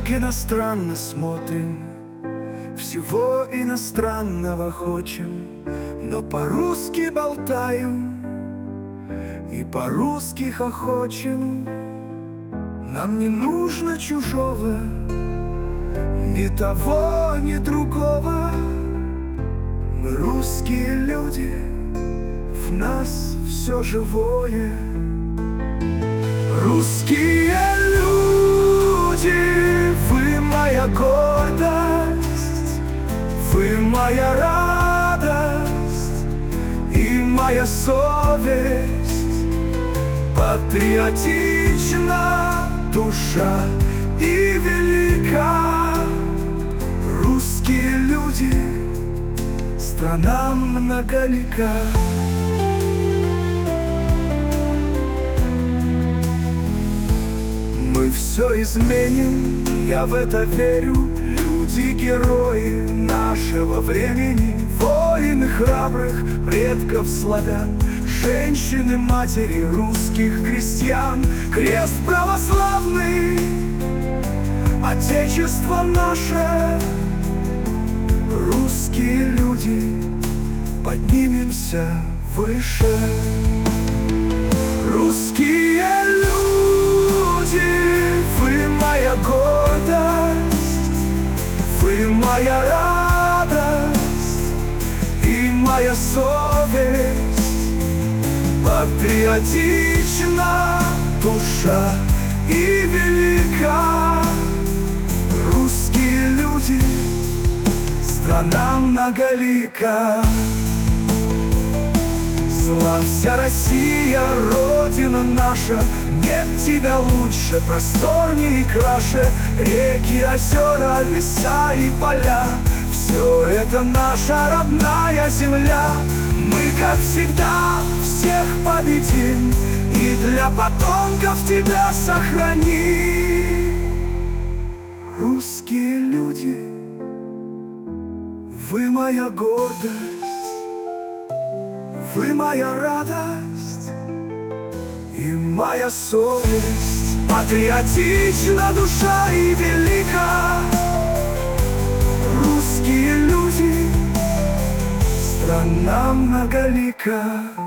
так иностранно смотрим, всего иностранного хочем, но по-русски болтаем и по-русски хохочем. Нам не нужно чужого, ни того, ни другого. Мы русские люди, в нас все живое. Русские люди, вы моя гордость, вы моя радость и моя совесть. Патриотична душа и велика. Русские люди, страна многолика. Мы все изменим, я в это верю. Люди-герои нашего времени, воины храбрых предков славян, женщины, матери русских крестьян. Крест православный, Отечество наше. Русские люди, поднимемся выше. Русские люди, вы моя гордость, вы моя радость и моя совесть. Патриотична душа и велика. Русские люди, страна многолика. Славься, Россия, Родина наша, нет тебя лучше, просторнее и краше. Реки, озера, леса и поля, все это наша родная земля. Мы, как всегда, всех победим и для потомков тебя сохраним. Русские люди, вы моя гордость, вы моя радость и моя совесть. Патриотична душа и велика. Русские люди, страна многолика.